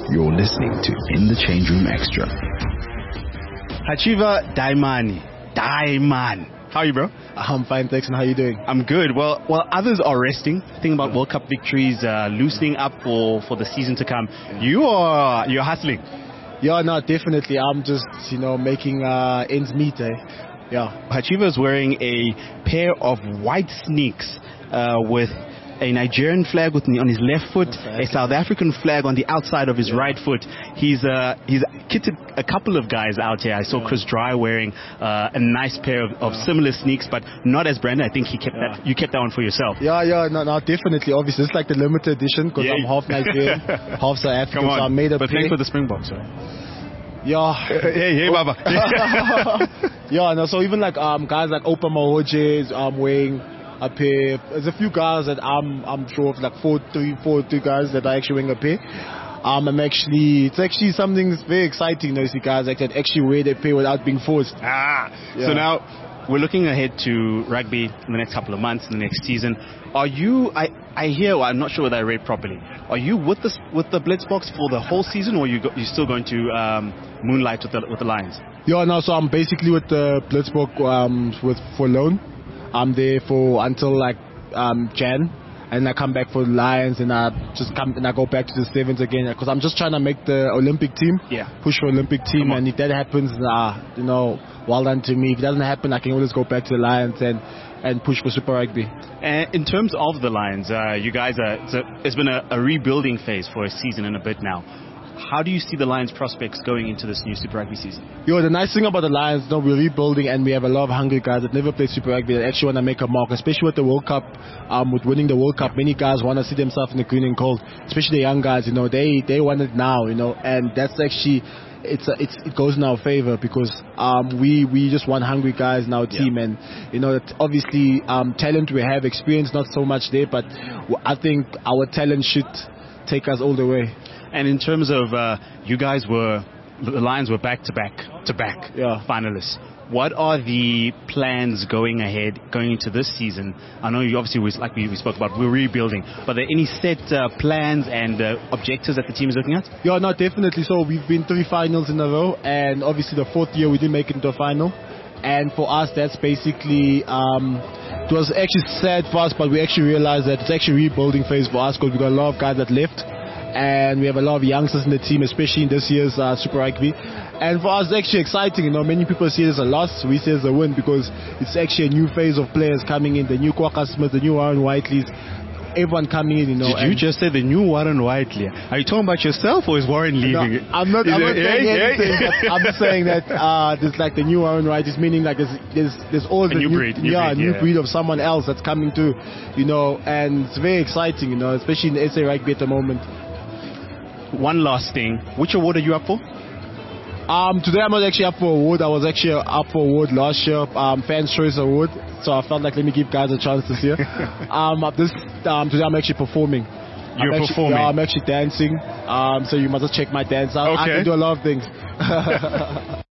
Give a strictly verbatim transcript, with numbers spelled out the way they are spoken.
You're listening to In the Change Room Extra. Hachiva Daimani. Daiman. How are you, bro? I'm fine, thanks. And how are you doing? I'm good. Well, while others are resting, thinking about World Cup victories, uh, loosening up for, for the season to come, you are you're hustling. Yeah, no, definitely. I'm just, you know, making uh, ends meet, eh? Yeah. Hachiva is wearing a pair of white sneaks uh, with a Nigerian flag with, on his left foot, a South African flag on the outside of his yeah. right foot. He's uh, he's kitted a couple of guys out here. I saw yeah. Chris Dry wearing uh, a nice pair of, of yeah. similar sneaks, but not as branded. I think he kept yeah. that. You kept that one for yourself. Yeah, yeah, no, no, definitely. Obviously, it's like the limited edition because yeah. I'm half Nigerian, half South African. Come on. So I made a but thanks for the Springboks, right? Yeah. hey, hey, Baba. yeah, no, so even like um guys like Opa Mahoje is um, wearing a pair. There's a few guys that I'm I'm sure of, like four, three, four, two guys that are actually wearing a pair. Um, I'm actually, it's actually something that's very exciting. You know, see guys like that actually wear their pair without being forced. Ah, yeah. So now we're looking ahead to rugby in the next couple of months, in the next season. Are you? I I hear. Well, I'm not sure whether I read properly. Are you with the with the Blitzboks for the whole season, or are you go, you still going to um, moonlight with the with the Lions? Yeah, no. So I'm basically with the Blitzbok um, with for loan. I'm there for until like um, Jan, and I come back for the Lions, and I just come and I go back to the Sevens again because I'm just trying to make the Olympic team. Yeah. Push for Olympic team, and if that happens, uh, you know, well done to me. If it doesn't happen, I can always go back to the Lions and and push for Super Rugby. And in terms of the Lions, uh, you guys are it's, a, it's been a, a rebuilding phase for a season and a bit now. How do you see the Lions' prospects going into this new Super Rugby season? Yo, the nice thing about the Lions, you know, we're rebuilding and we have a lot of hungry guys that never played Super Rugby that actually want to make a mark, especially with the World Cup, um, with winning the World Cup. Many guys want to see themselves in the green and gold, especially the young guys, you know, they, they want it now, you know, and that's actually, it's, a, it's it goes in our favor because um, we, we just want hungry guys in our team. Yeah. And, you know, obviously um, talent we have, experience not so much there, but I think our talent should take us all the way. And in terms of uh, you guys were, the Lions were back to back to back yeah. finalists. What are the plans going ahead, going into this season? I know you obviously, like we, we spoke about, we're rebuilding, but are there any set uh, plans and uh, objectives that the team is looking at? Yeah, no, definitely. So we've been three finals in a row, and obviously the fourth year we didn't make it into a final. And for us, that's basically, um, it was actually sad for us, but we actually realized that it's actually a rebuilding phase for us because we got a lot of guys that left. And we have a lot of youngsters in the team, especially in this year's uh, Super Rugby. And for us, it's actually exciting. You know, many people see it as a loss. We say it's a win because it's actually a new phase of players coming in. The new Kwagga Smith, the new Warren Whiteleys, everyone coming in. You know. Did you just say the new Warren Whiteley? Are you talking about yourself, or is Warren leaving? No, I'm not. I'm not saying yeah, anything. Yeah. I'm just saying that uh, there's like the new Warren Whiteleys, meaning like there's there's there's always a new, new breed. New yeah, breed, new yeah. breed of someone else that's coming to, you know, and it's very exciting. You know, especially in the S A Rugby at the moment. One last thing. Which award are you up for? Um, today I'm not actually up for award. I was actually up for award last year, um, Fans Choice Award. So I felt like let me give guys a chance this year. um, this um, today I'm actually performing. You're I'm actually, performing. Yeah, I'm actually dancing. Um, so you must check my dance out. Okay. I can do a lot of things.